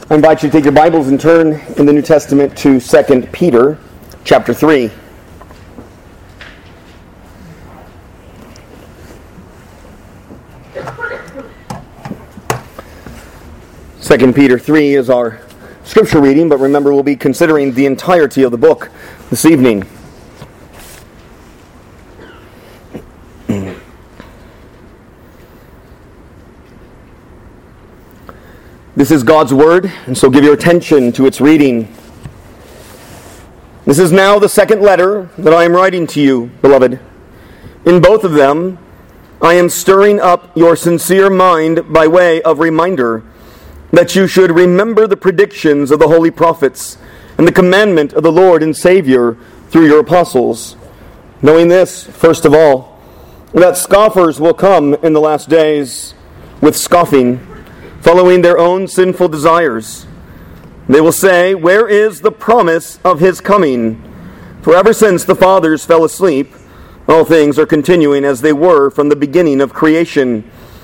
I invite you to take your Bibles and turn in the New Testament to 2 Peter chapter 3. Second Peter 3 is our scripture reading, but remember we'll be considering the entirety of the book this evening. This is God's Word, and so give your attention to its reading. This is now the second letter that I am writing to you, beloved. In both of them, I am stirring up your sincere mind by way of reminder that you should remember the predictions of the holy prophets and the commandment of the Lord and Savior through your apostles, knowing this, first of all, that scoffers will come in the last days with scoffing, following their own sinful desires. They will say, "Where is the promise of his coming? For ever since the fathers fell asleep, all things are continuing as they were from the beginning of creation."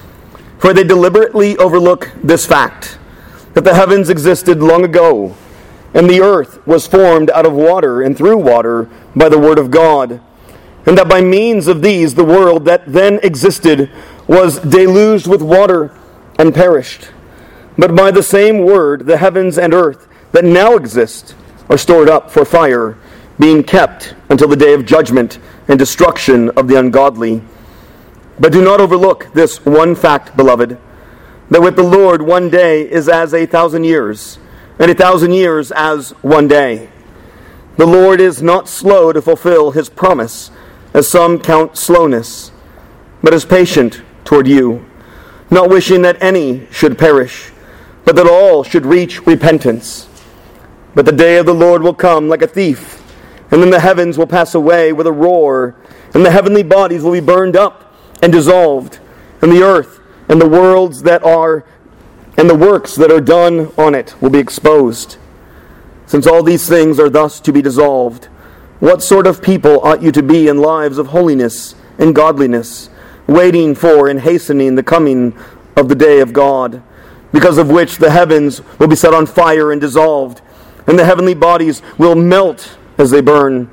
For they deliberately overlook this fact, that the heavens existed long ago, and the earth was formed out of water and through water by the word of God, and that by means of these the world that then existed was deluged with water and perished. But by the same word, the heavens and earth that now exist are stored up for fire, being kept until the day of judgment and destruction of the ungodly. But do not overlook this one fact, beloved, that with the Lord 1 day is as 1,000 years, and 1,000 years as 1 day. The Lord is not slow to fulfill his promise, as some count slowness, but is patient toward you, not wishing that any should perish, but that all should reach repentance. But the day of the Lord will come like a thief, and then the heavens will pass away with a roar, and the heavenly bodies will be burned up and dissolved, and the earth and the worlds that are, and the works that are done on it will be exposed. Since all these things are thus to be dissolved, what sort of people ought you to be in lives of holiness and godliness, waiting for and hastening the coming of the day of God, because of which the heavens will be set on fire and dissolved, and the heavenly bodies will melt as they burn.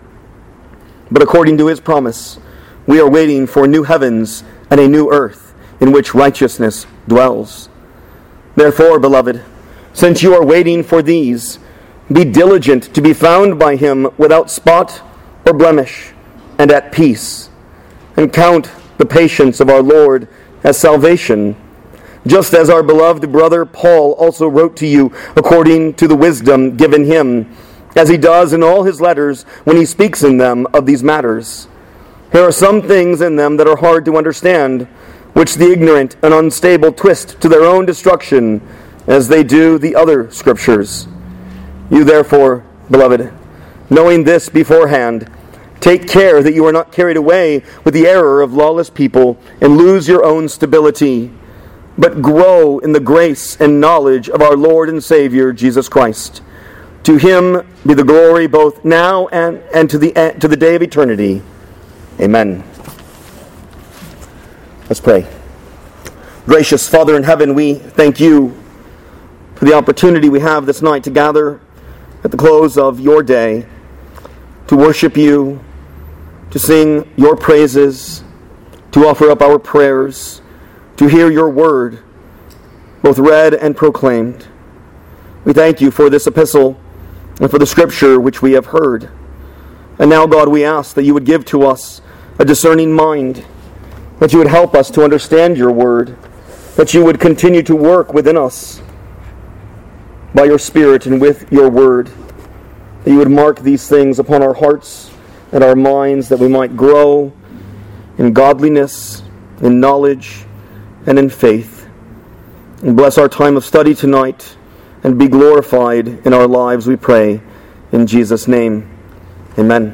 But according to his promise, we are waiting for new heavens and a new earth in which righteousness dwells. Therefore, beloved, since you are waiting for these, be diligent to be found by him without spot or blemish, and at peace, and count the patience of our Lord as salvation, just as our beloved brother Paul also wrote to you according to the wisdom given him, as he does in all his letters when he speaks in them of these matters. There are some things in them that are hard to understand, which the ignorant and unstable twist to their own destruction, as they do the other scriptures. You therefore, beloved, knowing this beforehand, take care that you are not carried away with the error of lawless people and lose your own stability, but grow in the grace and knowledge of our Lord and Savior, Jesus Christ. To him be the glory both now and to the day of eternity. Amen. Let's pray. Gracious Father in heaven, we thank you for the opportunity we have this night to gather at the close of your day, to worship you, to sing your praises, to offer up our prayers, to hear your word, both read and proclaimed. We thank you for this epistle and for the scripture which we have heard. And now, God, we ask that you would give to us a discerning mind, that you would help us to understand your word, that you would continue to work within us by your Spirit and with your word, that you would mark these things upon our hearts and our minds, that we might grow in godliness, in knowledge, and in faith. And bless our time of study tonight, and be glorified in our lives, we pray, in Jesus' name. Amen.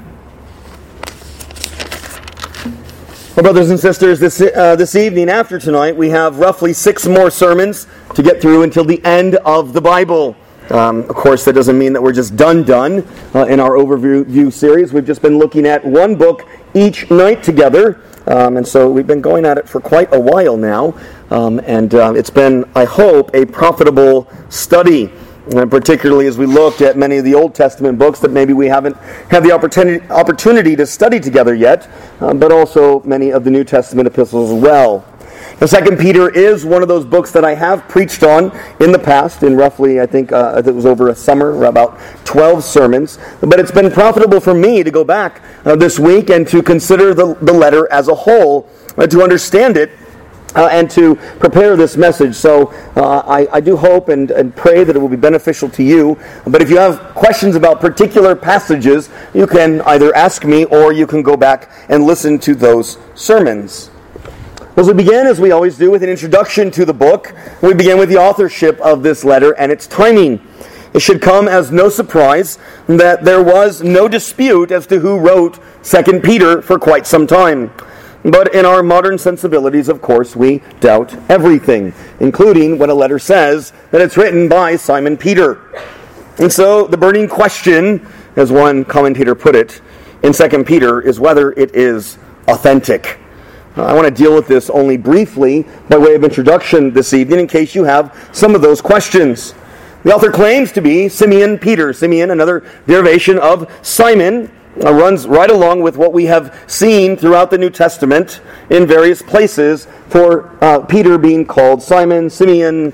Well, brothers and sisters, this evening after tonight, we have roughly 6 more sermons to get through until the end of the Bible. Of course, that doesn't mean that we're just done in our overview series. We've just been looking at one book each night together, and so we've been going at it for quite a while now, and it's been, I hope, a profitable study. And particularly as we looked at many of the Old Testament books that maybe we haven't had the opportunity to study together yet, but also many of the New Testament epistles as well. Now, 2 Peter is one of those books that I have preached on in the past, in roughly, I think, it was over a summer, about 12 sermons. But it's been profitable for me to go back this week and to consider the letter as a whole, to understand it, and to prepare this message. So I do hope and pray that it will be beneficial to you. But if you have questions about particular passages, you can either ask me or you can go back and listen to those sermons. As we begin, as we always do, with an introduction to the book, we begin with the authorship of this letter and its timing. It should come as no surprise that there was no dispute as to who wrote 2 Peter for quite some time. But in our modern sensibilities, of course, we doubt everything, including when a letter says that it's written by Simon Peter. And so the burning question, as one commentator put it, in 2 Peter is whether it is authentic. I want to deal with this only briefly by way of introduction this evening in case you have some of those questions. The author claims to be Simeon Peter. Simeon, another derivation of Simon, runs right along with what we have seen throughout the New Testament in various places for Peter being called Simon, Simeon,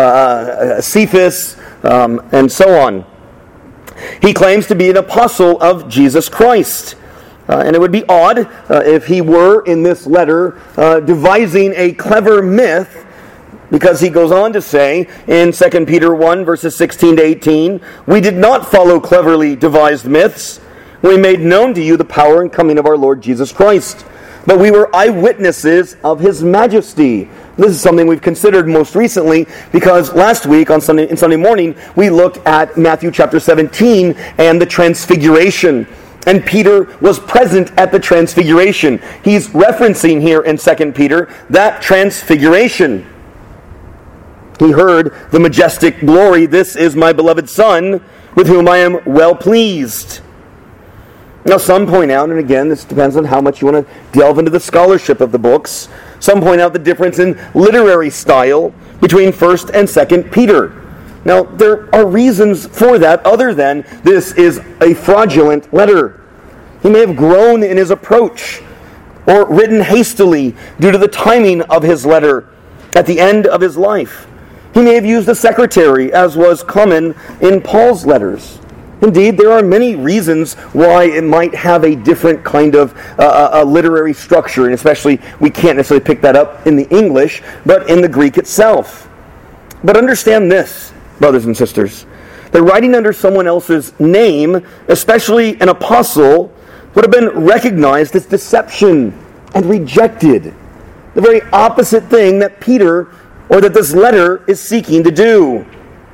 Cephas, and so on. He claims to be an apostle of Jesus Christ. And it would be odd if he were, in this letter, devising a clever myth, because he goes on to say in 2 Peter 1, verses 16 to 18, "We did not follow cleverly devised myths. We made known to you the power and coming of our Lord Jesus Christ. But we were eyewitnesses of His majesty." This is something we've considered most recently because last week on Sunday morning we looked at Matthew chapter 17 and the Transfiguration. And Peter was present at the Transfiguration. He's referencing here in 2 Peter that Transfiguration. He heard the majestic glory, "This is my beloved Son, with whom I am well pleased." Now some point out, and again this depends on how much you want to delve into the scholarship of the books, some point out the difference in literary style between 1st and 2nd Peter. Now, there are reasons for that other than this is a fraudulent letter. He may have grown in his approach or written hastily due to the timing of his letter at the end of his life. He may have used a secretary, as was common in Paul's letters. Indeed, there are many reasons why it might have a different kind of a literary structure, and especially we can't necessarily pick that up in the English, but in the Greek itself. But understand this, brothers and sisters, that writing under someone else's name, especially an apostle, would have been recognized as deception and rejected. The very opposite thing that Peter, or that this letter, is seeking to do.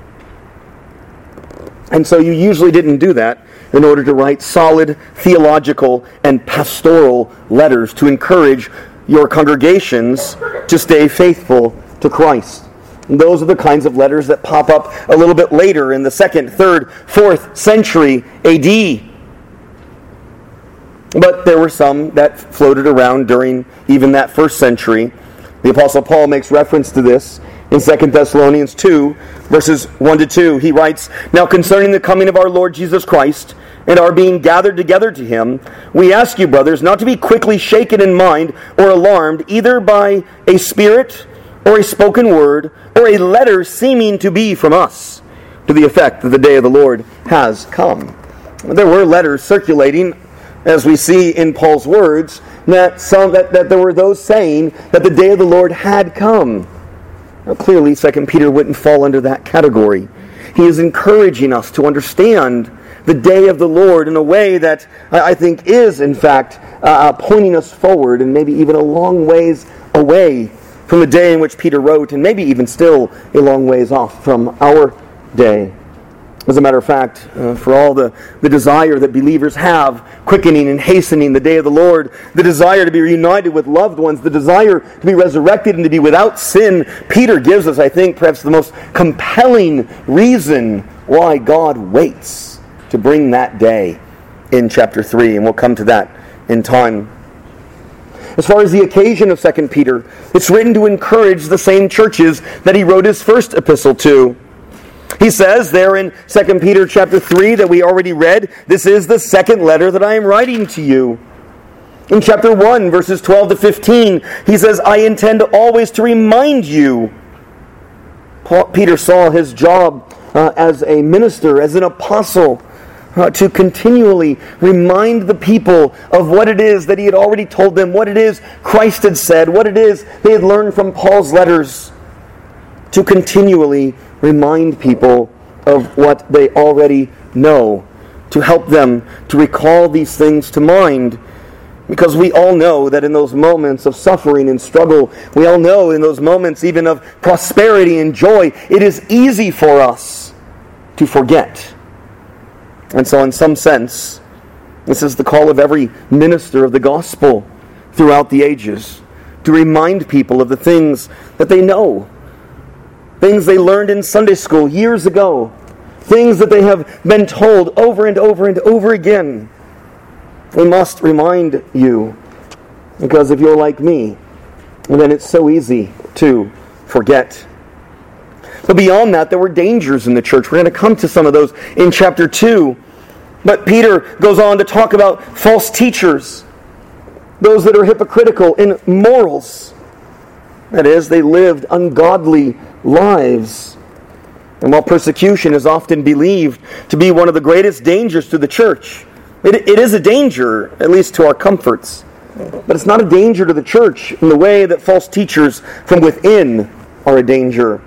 And so you usually didn't do that in order to write solid theological and pastoral letters to encourage your congregations to stay faithful to Christ. And those are the kinds of letters that pop up a little bit later in the 2nd, 3rd, 4th century AD. But there were some that floated around during even that 1st century. The Apostle Paul makes reference to this in 2 Thessalonians 2, verses 1 to 2. He writes, "Now concerning the coming of our Lord Jesus Christ and our being gathered together to Him, we ask you, brothers, not to be quickly shaken in mind or alarmed, either by a spirit or a spoken word, or a letter seeming to be from us, to the effect that the day of the Lord has come." There were letters circulating, as we see in Paul's words, that there were those saying that the day of the Lord had come. Now, clearly, 2 Peter wouldn't fall under that category. He is encouraging us to understand the day of the Lord in a way that I think is, in fact, pointing us forward and maybe even a long ways away from the day in which Peter wrote, and maybe even still a long ways off from our day. As a matter of fact, for all the desire that believers have, quickening and hastening the day of the Lord, the desire to be reunited with loved ones, the desire to be resurrected and to be without sin, Peter gives us, I think, perhaps the most compelling reason why God waits to bring that day in chapter 3, and we'll come to that in time. As far as the occasion of 2 Peter, it's written to encourage the same churches that he wrote his first epistle to. He says there in 2 Peter chapter 3 that we already read, this is the second letter that I am writing to you. In chapter 1, verses 12 to 15, he says, I intend always to remind you. Peter saw his job as a minister, as an apostle, to continually remind the people of what it is that he had already told them, what it is Christ had said, what it is they had learned from Paul's letters, to continually remind people of what they already know, to help them to recall these things to mind. Because we all know that in those moments of suffering and struggle, we all know in those moments even of prosperity and joy, it is easy for us to forget. And so in some sense, this is the call of every minister of the gospel throughout the ages, to remind people of the things that they know, things they learned in Sunday school years ago, things that they have been told over and over and over again. We must remind you, because if you're like me, then it's so easy to forget. But beyond that, there were dangers in the church. We're going to come to some of those in chapter 2. But Peter goes on to talk about false teachers, those that are hypocritical in morals. That is, they lived ungodly lives. And while persecution is often believed to be one of the greatest dangers to the church, it is a danger, at least to our comforts. But it's not a danger to the church in the way that false teachers from within are a danger.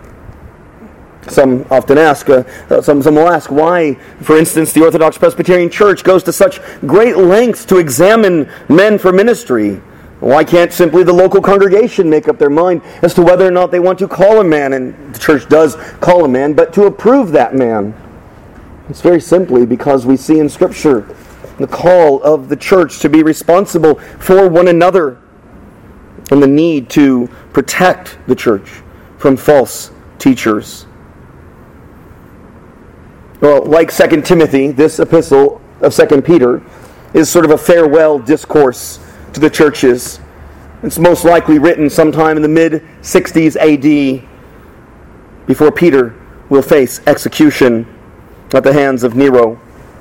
Some often ask, some will ask why, for instance, the Orthodox Presbyterian Church goes to such great lengths to examine men for ministry. Why can't simply the local congregation make up their mind as to whether or not they want to call a man, and the church does call a man, but to approve that man? It's very simply because we see in Scripture the call of the church to be responsible for one another and the need to protect the church from false teachers. Well, like 2 Timothy, this epistle of 2 Peter is sort of a farewell discourse to the churches. It's most likely written sometime in the mid-60s AD, before Peter will face execution at the hands of Nero.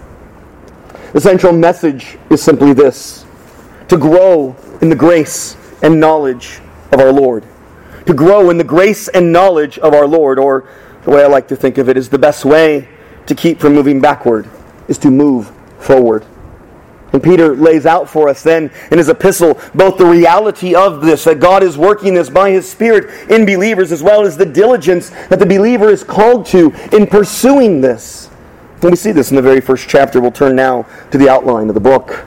The central message is simply this: to grow in the grace and knowledge of our Lord. To grow in the grace and knowledge of our Lord, or the way I like to think of it is the best way to keep from moving backward is to move forward. And Peter lays out for us then in his epistle both the reality of this, that God is working this by His Spirit in believers, as well as the diligence that the believer is called to in pursuing this. And we see this in the very first chapter. We'll turn now to the outline of the book.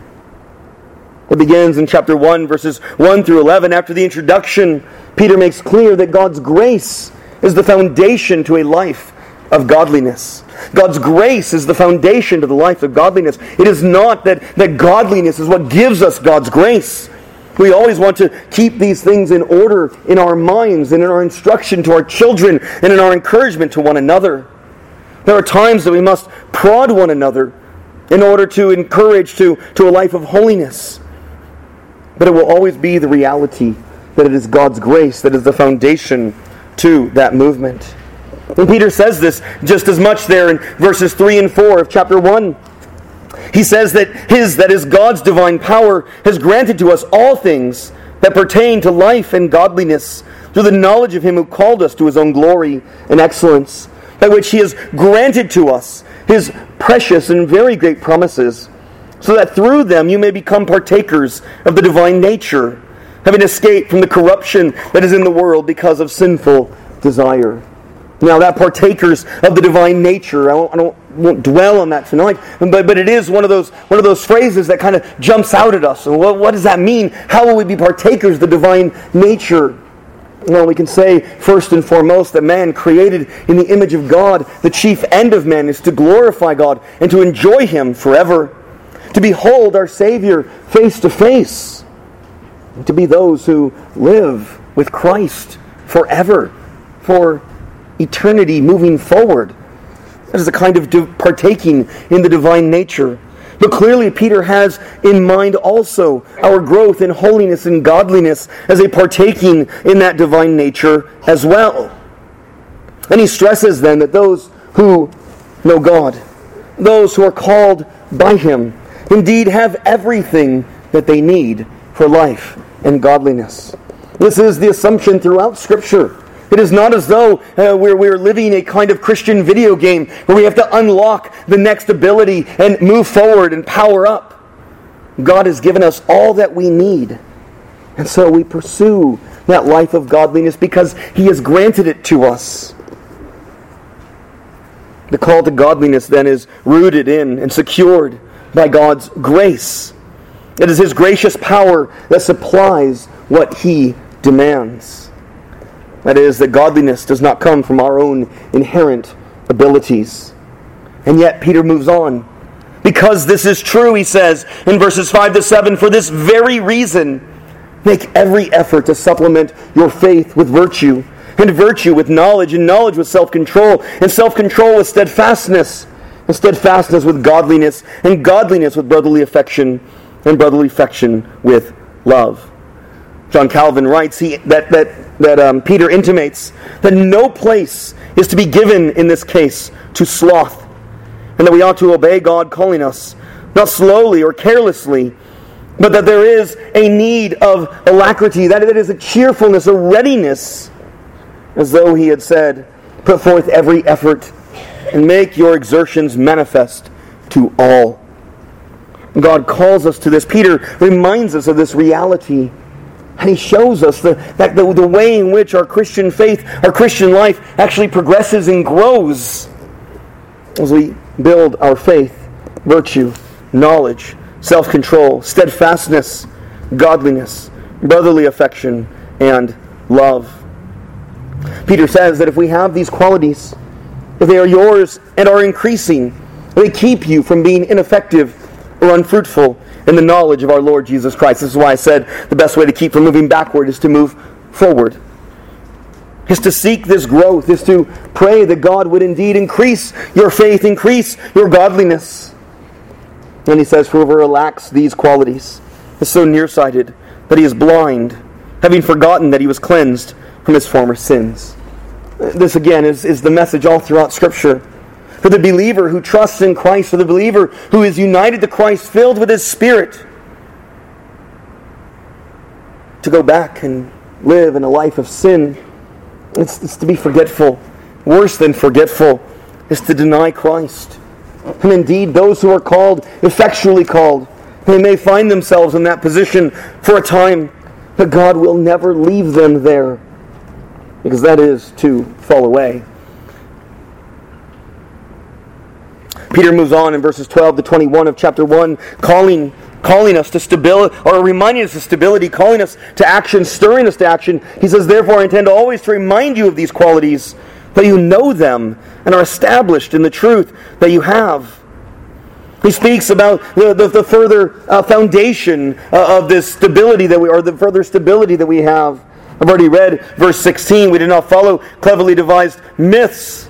It begins in chapter 1, verses 1 through 11. After the introduction, Peter makes clear that God's grace is the foundation to a life of godliness. God's grace is the foundation to the life of godliness. It is not that godliness is what gives us God's grace. We always want to keep these things in order in our minds and in our instruction to our children and in our encouragement to one another. There are times that we must prod one another in order to encourage to a life of holiness. But it will always be the reality that it is God's grace that is the foundation to that movement. And Peter says this just as much there in verses 3 and 4 of chapter 1. He says that is God's divine power, has granted to us all things that pertain to life and godliness through the knowledge of Him who called us to His own glory and excellence, by which He has granted to us His precious and very great promises, so that through them you may become partakers of the divine nature, having escaped from the corruption that is in the world because of sinful desire. Now, that partakers of the divine nature, I won't dwell on that tonight, but it is one of those phrases that kind of jumps out at us. And what does that mean? How will we be partakers of the divine nature? Well, we can say first and foremost that man created in the image of God, the chief end of man is to glorify God and to enjoy Him forever, to behold our Savior face to face, and to be those who live with Christ forever, for eternity moving forward. That is a kind of partaking in the divine nature. But clearly Peter has in mind also our growth in holiness and godliness as a partaking in that divine nature as well. And he stresses then that those who know God, those who are called by Him, indeed have everything that they need for life and godliness. This is the assumption throughout Scripture. It is not as though we're living a kind of Christian video game where we have to unlock the next ability and move forward and power up. God has given us all that we need. And so we pursue that life of godliness because He has granted it to us. The call to godliness then is rooted in and secured by God's grace. It is His gracious power that supplies what He demands. That is, that godliness does not come from our own inherent abilities. And yet Peter moves on. Because this is true, he says in verses 5 to 7, for this very reason, make every effort to supplement your faith with virtue, and virtue with knowledge, and knowledge with self-control, and self-control with steadfastness, and steadfastness with godliness, and godliness with brotherly affection, and brotherly affection with love. John Calvin writes that Peter intimates that no place is to be given in this case to sloth, and that we ought to obey God calling us, not slowly or carelessly, but that there is a need of alacrity, that it is a cheerfulness, a readiness, as though He had said, put forth every effort and make your exertions manifest to all. God calls us to this. Peter reminds us of this reality. And he shows us the way in which our Christian faith, our Christian life actually progresses and grows as we build our faith, virtue, knowledge, self-control, steadfastness, godliness, brotherly affection, and love. Peter says that if we have these qualities, if they are yours and are increasing, they keep you from being ineffective or unfruitful in the knowledge of our Lord Jesus Christ. This is why I said the best way to keep from moving backward is to move forward. Is to seek this growth, is to pray that God would indeed increase your faith, increase your godliness. And he says, for whoever lacks these qualities is so nearsighted that he is blind, having forgotten that he was cleansed from his former sins. This again is the message all throughout Scripture. For the believer who trusts in Christ, for the believer who is united to Christ, filled with His Spirit, to go back and live in a life of sin, it's to be forgetful. Worse than forgetful is to deny Christ. And indeed, those who are called, effectually called, they may find themselves in that position for a time, but God will never leave them there, because that is to fall away. Peter moves on in verses 12 to 21 of chapter 1, calling us to stability, or reminding us of stability, calling us to action, stirring us to action. He says, therefore, I intend always to remind you of these qualities, that you know them and are established in the truth that you have. He speaks about the further foundation of this stability the further stability that we have. I've already read verse 16. We did not follow cleverly devised myths,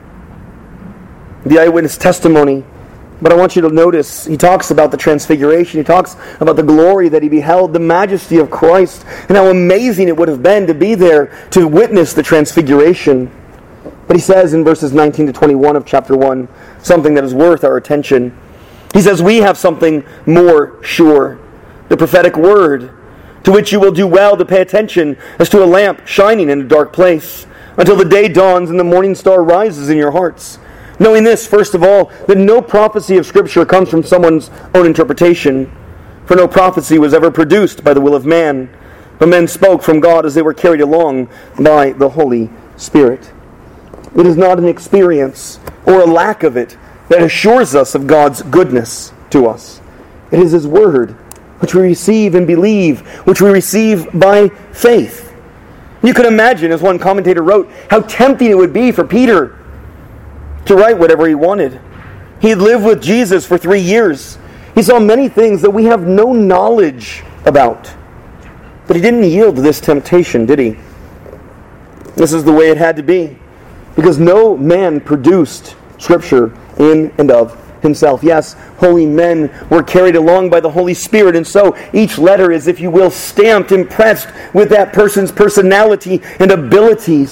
the eyewitness testimony. But I want you to notice, he talks about the transfiguration. He talks about the glory that he beheld, the majesty of Christ, and how amazing it would have been to be there to witness the transfiguration. But he says in verses 19 to 21 of chapter 1, something that is worth our attention. He says, we have something more sure, the prophetic word, to which you will do well to pay attention as to a lamp shining in a dark place, until the day dawns and the morning star rises in your hearts. Knowing this, first of all, that no prophecy of Scripture comes from someone's own interpretation. For no prophecy was ever produced by the will of man, but men spoke from God as they were carried along by the Holy Spirit. It is not an experience or a lack of it that assures us of God's goodness to us. It is His Word, which we receive and believe, which we receive by faith. You can imagine, as one commentator wrote, how tempting it would be for Peter to write whatever he wanted. He had lived with Jesus for 3 years. He saw many things that we have no knowledge about. But he didn't yield to this temptation, did he? This is the way it had to be. Because no man produced Scripture in and of himself. Yes, holy men were carried along by the Holy Spirit, and so each letter is, if you will, stamped, impressed with that person's personality and abilities.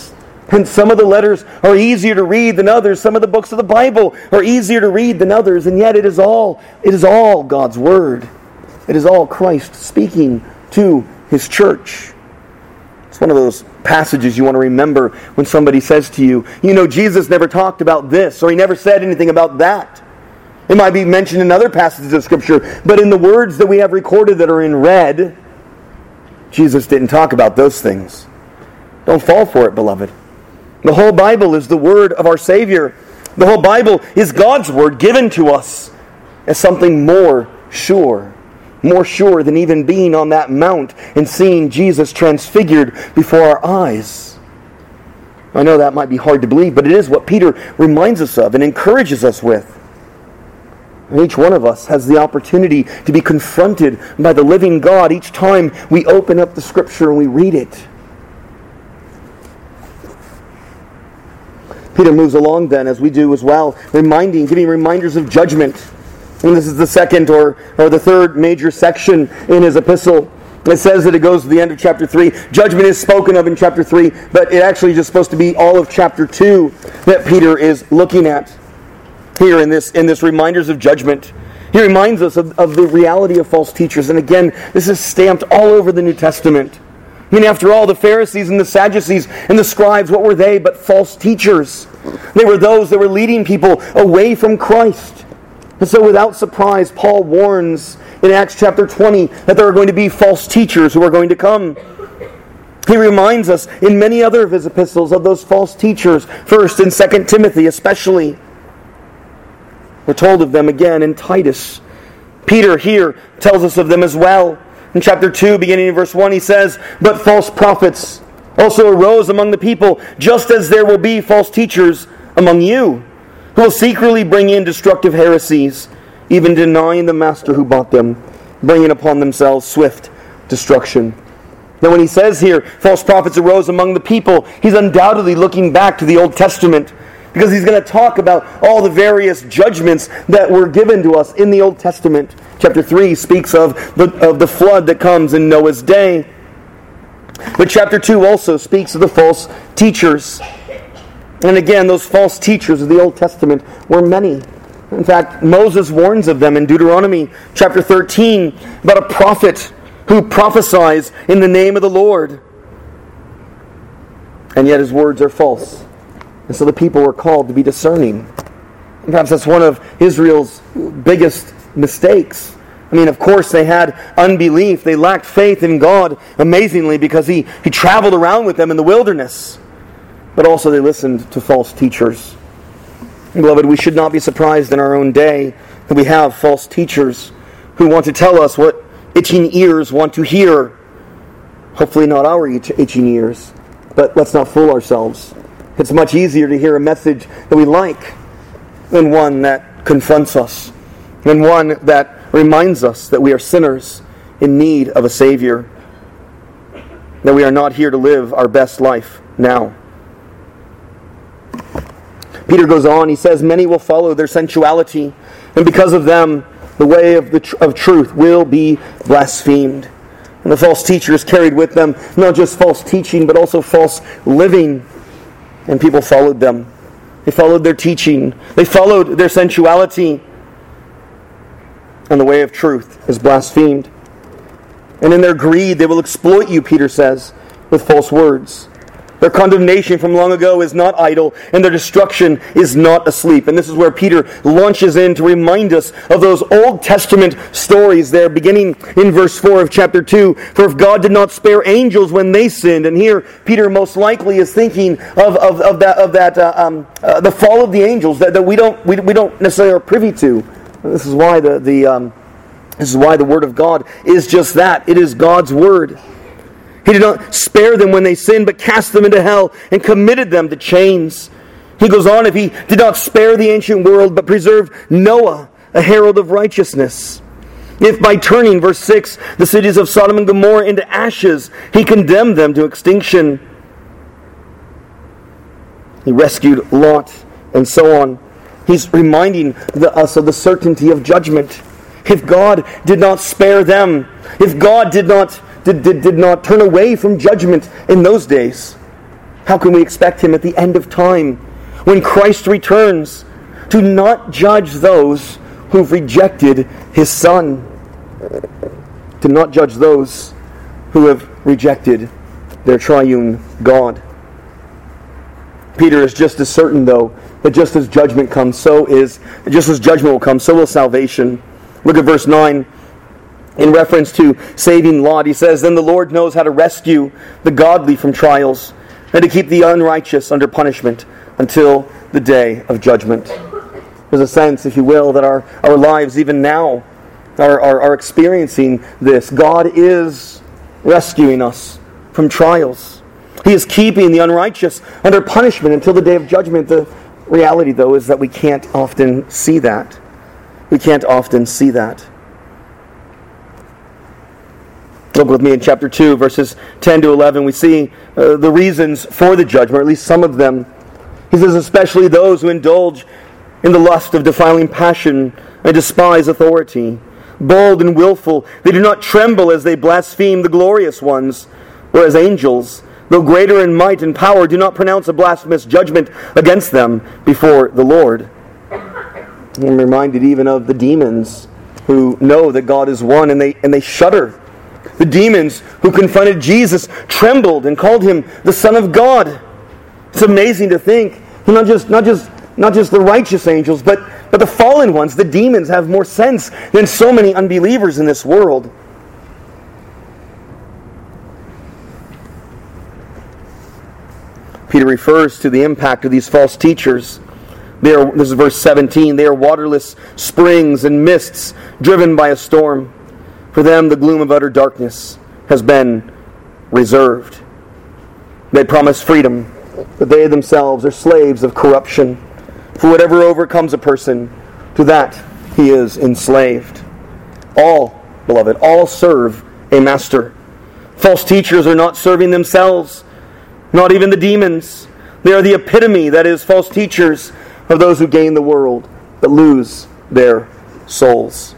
And some of the letters are easier to read than others. Some of the books of the Bible are easier to read than others. And yet it is all God's Word. It is all Christ speaking to His church. It's one of those passages you want to remember when somebody says to you, Jesus never talked about this, or He never said anything about that. It might be mentioned in other passages of Scripture, but in the words that we have recorded that are in red, Jesus didn't talk about those things. Don't fall for it, beloved. The whole Bible is the Word of our Savior. The whole Bible is God's Word given to us as something more sure than even being on that mount and seeing Jesus transfigured before our eyes. I know that might be hard to believe, but it is what Peter reminds us of and encourages us with. And each one of us has the opportunity to be confronted by the living God each time we open up the Scripture and we read it. Peter moves along then, as we do as well, giving reminders of judgment. And this is the second or the third major section in his epistle. It says that it goes to the end of chapter 3. Judgment is spoken of in chapter 3, but it actually is just supposed to be all of chapter 2 that Peter is looking at here in this reminders of judgment. He reminds us of the reality of false teachers. And again, this is stamped all over the New Testament. I mean, after all, the Pharisees and the Sadducees and the scribes, what were they but false teachers? They were those that were leading people away from Christ. And so without surprise, Paul warns in Acts chapter 20 that there are going to be false teachers who are going to come. He reminds us in many other of his epistles of those false teachers. First, in 2 Timothy especially. We're told of them again in Titus. Peter here tells us of them as well. In chapter 2, beginning in verse 1, he says, "But false prophets also arose among the people, just as there will be false teachers among you, who will secretly bring in destructive heresies, even denying the master who bought them, bringing upon themselves swift destruction." Now when he says here, false prophets arose among the people, he's undoubtedly looking back to the Old Testament, because he's going to talk about all the various judgments that were given to us in the Old Testament. Chapter 3 speaks of the flood that comes in Noah's day. But chapter 2 also speaks of the false teachers. And again, those false teachers of the Old Testament were many. In fact, Moses warns of them in Deuteronomy chapter 13 about a prophet who prophesies in the name of the Lord. And yet his words are false. And so the people were called to be discerning. And perhaps that's one of Israel's biggest mistakes. I mean, of course, they had unbelief. They lacked faith in God, amazingly, because He traveled around with them in the wilderness. But also they listened to false teachers. Beloved, we should not be surprised in our own day that we have false teachers who want to tell us what itching ears want to hear. Hopefully not our itching ears, but let's not fool ourselves. It's much easier to hear a message that we like than one that confronts us, than one that reminds us that we are sinners in need of a Savior, that we are not here to live our best life now. Peter goes on, he says, "Many will follow their sensuality, and because of them, the way of truth will be blasphemed." And the false teachers carried with them not just false teaching, but also false living. And people followed them. They followed their teaching. They followed their sensuality. And the way of truth is blasphemed. And in their greed, they will exploit you, Peter says, with false words. Their condemnation from long ago is not idle, and their destruction is not asleep. And this is where Peter launches in to remind us of those Old Testament stories there, beginning in verse 4 of chapter 2. "For if God did not spare angels when they sinned," and here Peter most likely is thinking of the fall of the angels that we don't necessarily are privy to. This is why the Word of God is just that. It is God's Word. He did not spare them when they sinned, but cast them into hell and committed them to chains. He goes on, if He did not spare the ancient world, but preserved Noah, a herald of righteousness. If by turning, verse 6, the cities of Sodom and Gomorrah into ashes, He condemned them to extinction. He rescued Lot, and so on. He's reminding us of the certainty of judgment. If God did not spare them, if God did not turn away from judgment in those days, how can we expect him at the end of time, when Christ returns, to not judge those who've rejected his Son? To not judge those who have rejected their triune God. Peter is just as certain, though, that just as judgment comes, just as judgment will come, so will salvation. Look at verse 9. In reference to saving Lot, he says, "Then the Lord knows how to rescue the godly from trials, and to keep the unrighteous under punishment until the day of judgment." There's a sense, if you will, that our lives even now are experiencing this. God is rescuing us from trials. He is keeping the unrighteous under punishment until the day of judgment. The reality, though, is that we can't often see that. We can't often see that. Look with me in chapter 2, verses 10 to 11. We see the reasons for the judgment, or at least some of them. He says, "Especially those who indulge in the lust of defiling passion and despise authority. Bold and willful, they do not tremble as they blaspheme the glorious ones, whereas angels, though greater in might and power, do not pronounce a blasphemous judgment against them before the Lord." I'm reminded even of the demons who know that God is one, and they shudder. The demons who confronted Jesus trembled and called him the Son of God. It's amazing to think, not just the righteous angels, but the fallen ones, the demons, have more sense than so many unbelievers in this world. Peter refers to the impact of these false teachers. This is verse 17. "They are waterless springs and mists driven by a storm. For them the gloom of utter darkness has been reserved." They promise freedom, but they themselves are slaves of corruption. For whatever overcomes a person, to that he is enslaved. All, beloved, all serve a master. False teachers are not serving themselves, not even the demons. They are the epitome, that is, false teachers, of those who gain the world but lose their souls.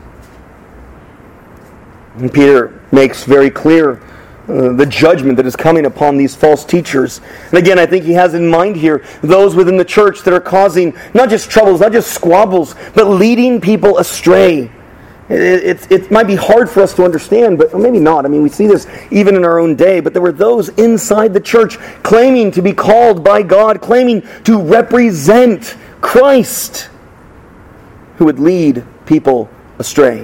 And Peter makes very clear the judgment that is coming upon these false teachers. And again, I think he has in mind here those within the church that are causing not just troubles, not just squabbles, but leading people astray. It might be hard for us to understand, but maybe not. I mean, we see this even in our own day, but there were those inside the church claiming to be called by God, claiming to represent Christ, who would lead people astray.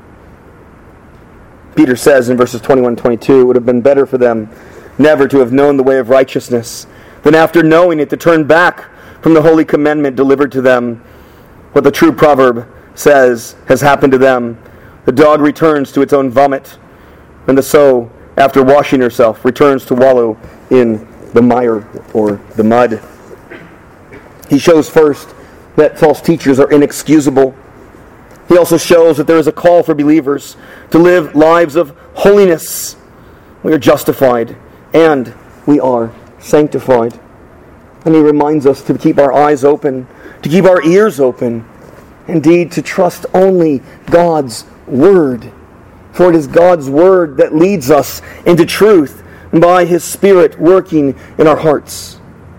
Peter says in verses 21 and 22, "It would have been better for them never to have known the way of righteousness, than after knowing it to turn back from the holy commandment delivered to them. What the true proverb says has happened to them. The dog returns to its own vomit, and the sow, after washing herself, returns to wallow in the mire," or the mud. He shows first that false teachers are inexcusable. He also shows that there is a call for believers to live lives of holiness. We are justified and we are sanctified. And he reminds us to keep our eyes open, to keep our ears open, indeed to trust only God's Word. For it is God's Word that leads us into truth, and by His Spirit working in our hearts.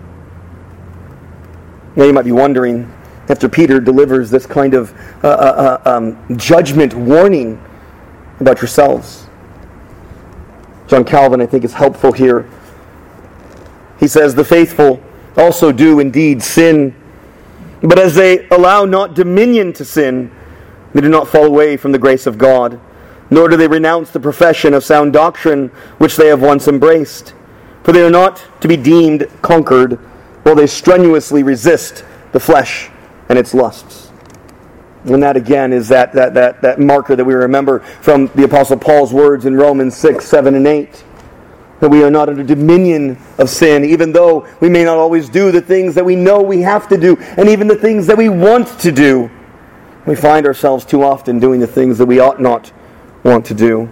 Now you might be wondering, after Peter delivers this kind of judgment warning about yourselves. John Calvin, I think, is helpful here. He says, "The faithful also do indeed sin, but as they allow not dominion to sin, they do not fall away from the grace of God, nor do they renounce the profession of sound doctrine which they have once embraced. For they are not to be deemed conquered, while they strenuously resist the flesh and its lusts." And that again is that marker that we remember from the Apostle Paul's words in Romans 6, 7, and 8. That we are not under dominion of sin, even though we may not always do the things that we know we have to do, and even the things that we want to do. We find ourselves too often doing the things that we ought not want to do.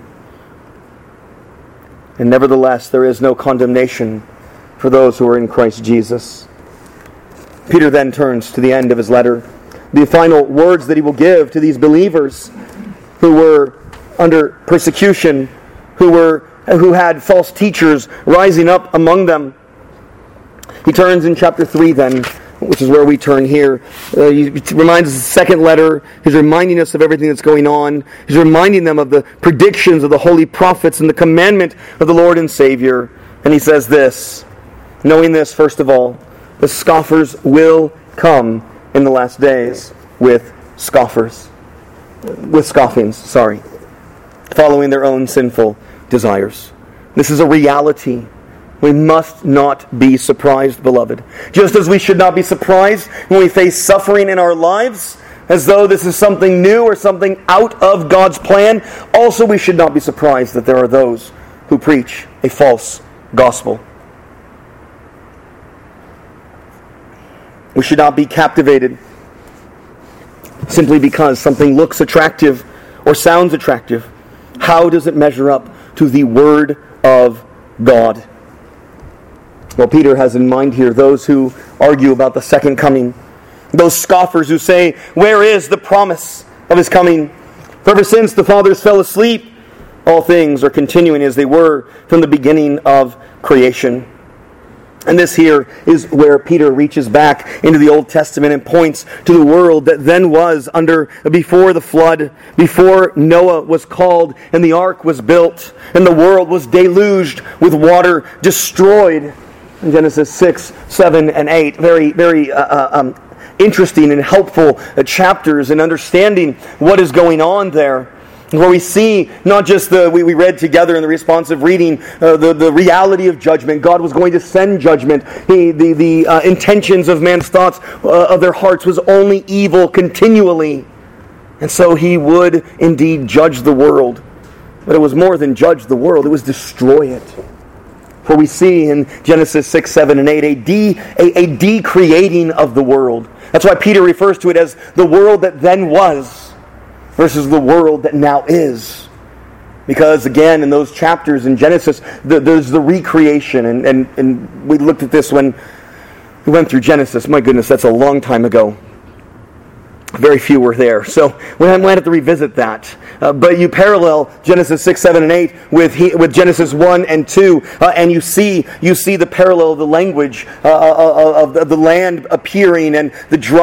And nevertheless, there is no condemnation for those who are in Christ Jesus. Peter then turns to the end of his letter. The final words that he will give to these believers who were under persecution, who had false teachers rising up among them. He turns in chapter 3 then, which is where we turn here. He reminds us of the second letter. He's reminding us of everything that's going on. He's reminding them of the predictions of the holy prophets and the commandment of the Lord and Savior. And he says this, knowing this, first of all, the scoffers will come in the last days with scoffings, following their own sinful desires. This is a reality. We must not be surprised, beloved. Just as we should not be surprised when we face suffering in our lives, as though this is something new or something out of God's plan, also we should not be surprised that there are those who preach a false gospel. We should not be captivated simply because something looks attractive or sounds attractive. How does it measure up to the Word of God? Well, Peter has in mind here those who argue about the second coming. Those scoffers who say, where is the promise of His coming? For ever since the fathers fell asleep, all things are continuing as they were from the beginning of creation. And this here is where Peter reaches back into the Old Testament and points to the world that then was before the flood, before Noah was called and the ark was built, and the world was deluged with water, destroyed. In Genesis 6, 7, and 8, very, very interesting and helpful chapters in understanding what is going on there. Where we see not just we read together in the responsive reading the reality of judgment. God was going to send judgment. The intentions of man's thoughts of their hearts was only evil continually, and so He would indeed judge the world. But it was more than judge the world; it was destroy it. For we see in Genesis 6, 7, and 8 a decreating of the world. That's why Peter refers to it as the world that then was versus the world that now is. Because again, in those chapters in Genesis, there's the recreation. And we looked at this when we went through Genesis. My goodness, that's a long time ago. Very few were there. So we might have to revisit that. But you parallel Genesis 6, 7, and 8 with Genesis 1 and 2, and you see the parallel of the language of the land appearing and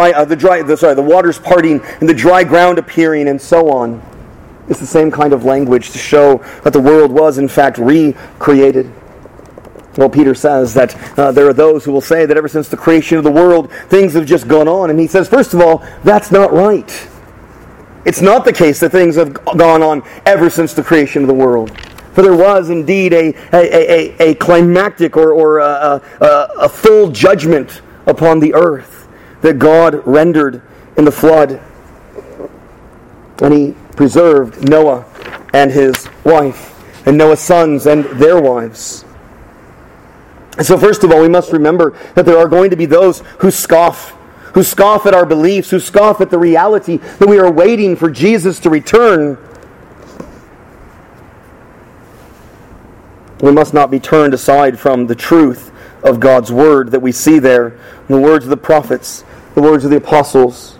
the waters parting and the dry ground appearing and so on. It's the same kind of language to show that the world was in fact recreated. Well, Peter says that there are those who will say that ever since the creation of the world, things have just gone on. And he says, first of all, that's not right. It's not the case that things have gone on ever since the creation of the world. For there was indeed a climactic or a full judgment upon the earth that God rendered in the flood. And He preserved Noah and his wife, and Noah's sons and their wives. And so first of all, we must remember that there are going to be those who scoff at our beliefs, who scoff at the reality that we are waiting for Jesus to return. We must not be turned aside from the truth of God's Word that we see there, the words of the prophets, the words of the apostles.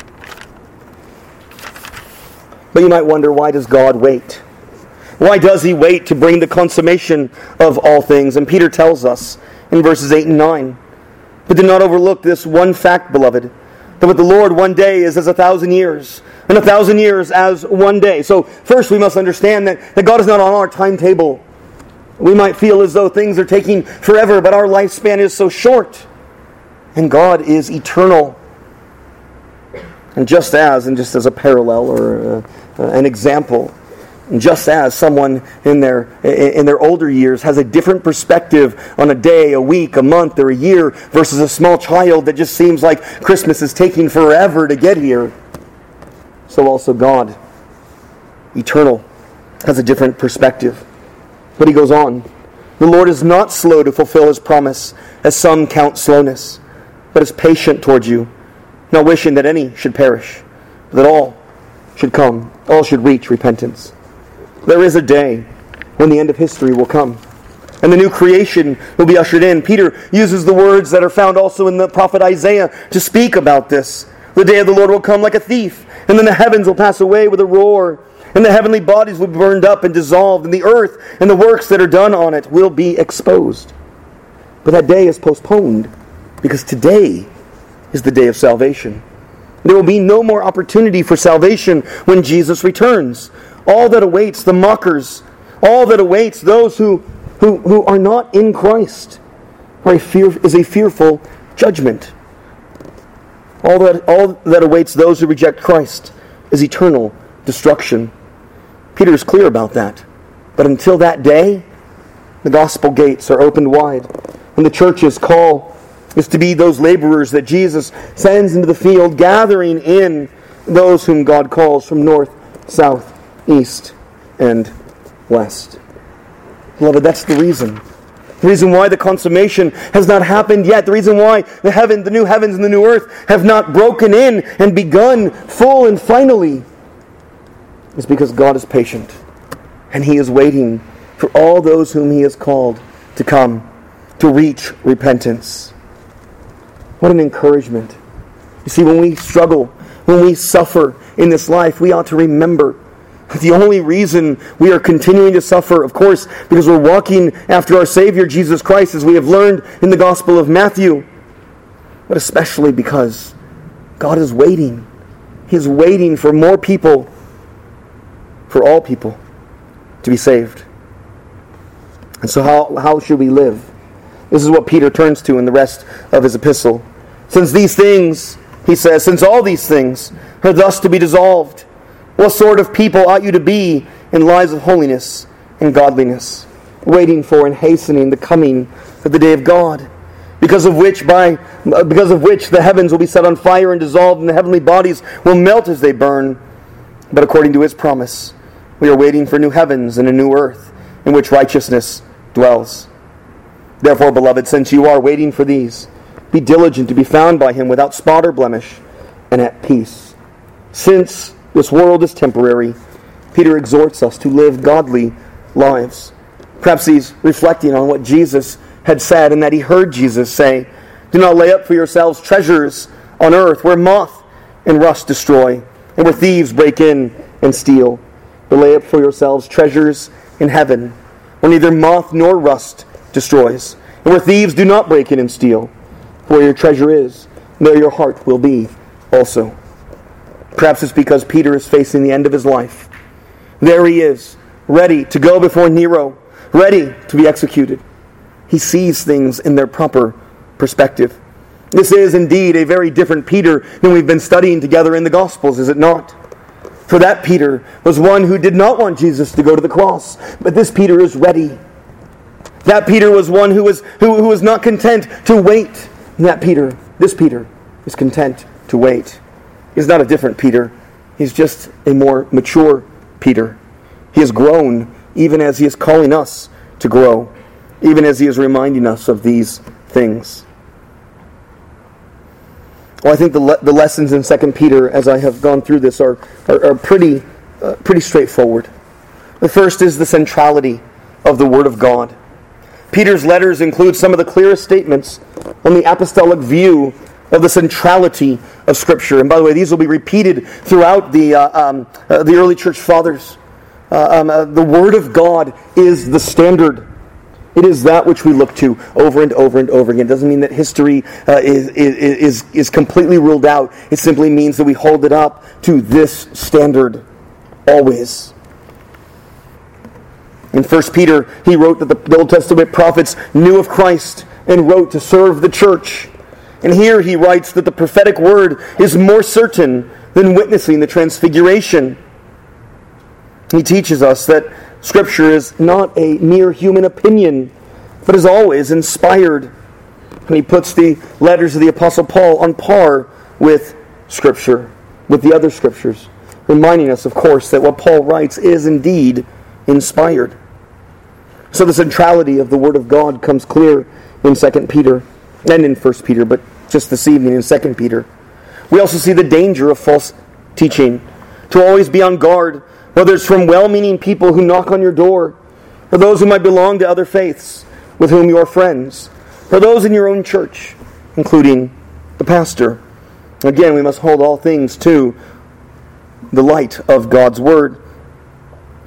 But you might wonder, why does God wait? Why does He wait to bring the consummation of all things? And Peter tells us in verses 8 and 9, but do not overlook this one fact, beloved, that with the Lord 1 day is as 1,000 years, and 1,000 years as 1 day. So first we must understand that God is not on our timetable. We might feel as though things are taking forever, but our lifespan is so short. And God is eternal. And just as a parallel or an example, just as someone in their older years has a different perspective on a day, a week, a month, or a year versus a small child that just seems like Christmas is taking forever to get here, so also God, eternal, has a different perspective. But He goes on, the Lord is not slow to fulfill His promise, as some count slowness, but is patient towards you, not wishing that any should perish, but that all should reach repentance. There is a day when the end of history will come, and the new creation will be ushered in. Peter uses the words that are found also in the prophet Isaiah to speak about this. The day of the Lord will come like a thief, and then the heavens will pass away with a roar, and the heavenly bodies will be burned up and dissolved, and the earth and the works that are done on it will be exposed. But that day is postponed because today is the day of salvation. There will be no more opportunity for salvation when Jesus returns. All that awaits the mockers, all that awaits those who are not in Christ is a fearful judgment. All that awaits those who reject Christ is eternal destruction. Peter is clear about that. But until that day, the gospel gates are opened wide. And the church's call is to be those laborers that Jesus sends into the field, gathering in those whom God calls from north, south, east, and west. Beloved, that's the reason. The reason why the consummation has not happened yet. The reason why the new heavens and the new earth have not broken in and begun full and finally is because God is patient. And He is waiting for all those whom He has called to come, to reach repentance. What an encouragement. You see, when we struggle, when we suffer in this life, we ought to remember that the only reason we are continuing to suffer, of course, because we're walking after our Savior Jesus Christ, as we have learned in the Gospel of Matthew, but especially because God is waiting. He is waiting for more people, for all people, to be saved. And so how should we live? This is what Peter turns to in the rest of his epistle. Since these things, he says, since all these things are thus to be dissolved, what sort of people ought you to be in lives of holiness and godliness, waiting for and hastening the coming of the day of God, because of which the heavens will be set on fire and dissolved, and the heavenly bodies will melt as they burn. But according to His promise, we are waiting for new heavens and a new earth, in which righteousness dwells. Therefore, beloved, since you are waiting for these, be diligent to be found by Him without spot or blemish and at peace. Since this world is temporary, Peter exhorts us to live godly lives. Perhaps he's reflecting on what Jesus had said, and that he heard Jesus say, do not lay up for yourselves treasures on earth where moth and rust destroy, and where thieves break in and steal. But lay up for yourselves treasures in heaven, where neither moth nor rust destroys, and where thieves do not break in and steal. For where your treasure is, there your heart will be also. Perhaps it's because Peter is facing the end of his life. There he is, ready to go before Nero, ready to be executed. He sees things in their proper perspective. This is indeed a very different Peter than we've been studying together in the Gospels, is it not? For that Peter was one who did not want Jesus to go to the cross, but this Peter is ready. That Peter was one who was not content to wait. And this Peter, is content to wait. He's not a different Peter. He's just a more mature Peter. He has grown even as he is calling us to grow, even as he is reminding us of these things. Well, I think the lessons in 2 Peter, as I have gone through this, are pretty straightforward. The first is the centrality of the Word of God. Peter's letters include some of the clearest statements on the apostolic view of the centrality of Scripture. And by the way, these will be repeated throughout the early church fathers. The Word of God is the standard. It is that which we look to over and over and over again. It doesn't mean that history is completely ruled out. It simply means that we hold it up to this standard always. In 1 Peter, he wrote that the Old Testament prophets knew of Christ and wrote to serve the church. And here he writes that the prophetic word is more certain than witnessing the transfiguration. He teaches us that Scripture is not a mere human opinion, but is always inspired. And he puts the letters of the Apostle Paul on par with Scripture, with the other Scriptures, reminding us, of course, that what Paul writes is indeed inspired. So the centrality of the Word of God comes clear in 2 Peter and in 1 Peter, but just this evening in 2 Peter. We also see the danger of false teaching, to always be on guard, whether it's from well-meaning people who knock on your door, or those who might belong to other faiths with whom you are friends, or those in your own church, including the pastor. Again, we must hold all things to the light of God's Word.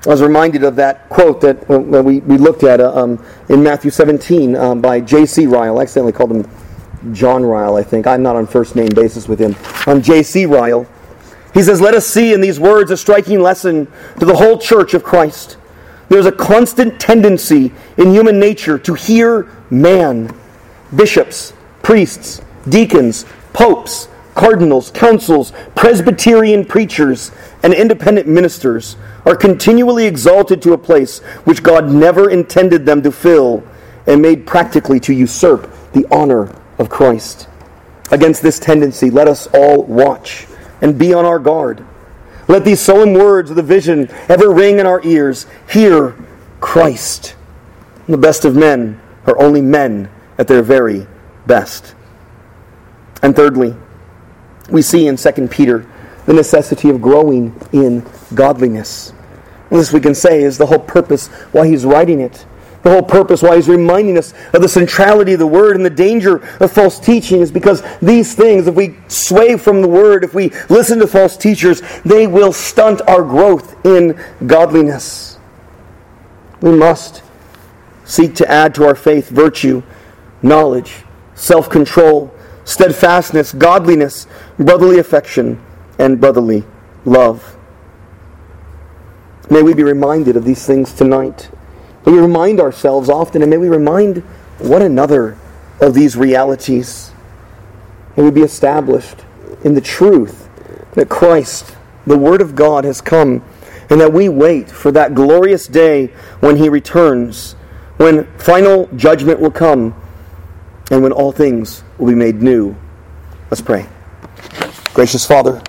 I was reminded of that quote that we looked at in Matthew 17 by J.C. Ryle. I accidentally called him John Ryle, I think. I'm not on first name basis with him. J.C. Ryle. He says, "Let us see in these words a striking lesson to the whole church of Christ. There's a constant tendency in human nature to hear man. Bishops, priests, deacons, popes, cardinals, councils, Presbyterian preachers, and independent ministers are continually exalted to a place which God never intended them to fill and made practically to usurp the honor of Christ. Against this tendency, let us all watch and be on our guard. Let these solemn words of the vision ever ring in our ears. Hear Christ. The best of men are only men at their very best." And thirdly, we see in 2 Peter the necessity of growing in godliness. And this we can say is the whole purpose why he's writing it. The whole purpose why he's reminding us of the centrality of the Word and the danger of false teaching is because these things, if we sway from the Word, if we listen to false teachers, they will stunt our growth in godliness. We must seek to add to our faith virtue, knowledge, self-control, steadfastness, godliness, brotherly affection, and brotherly love. May we be reminded of these things tonight. May we remind ourselves often, and may we remind one another of these realities. May we be established in the truth that Christ, the Word of God, has come, and that we wait for that glorious day when He returns, when final judgment will come, and when all things will be made new. Let's pray. Gracious Father,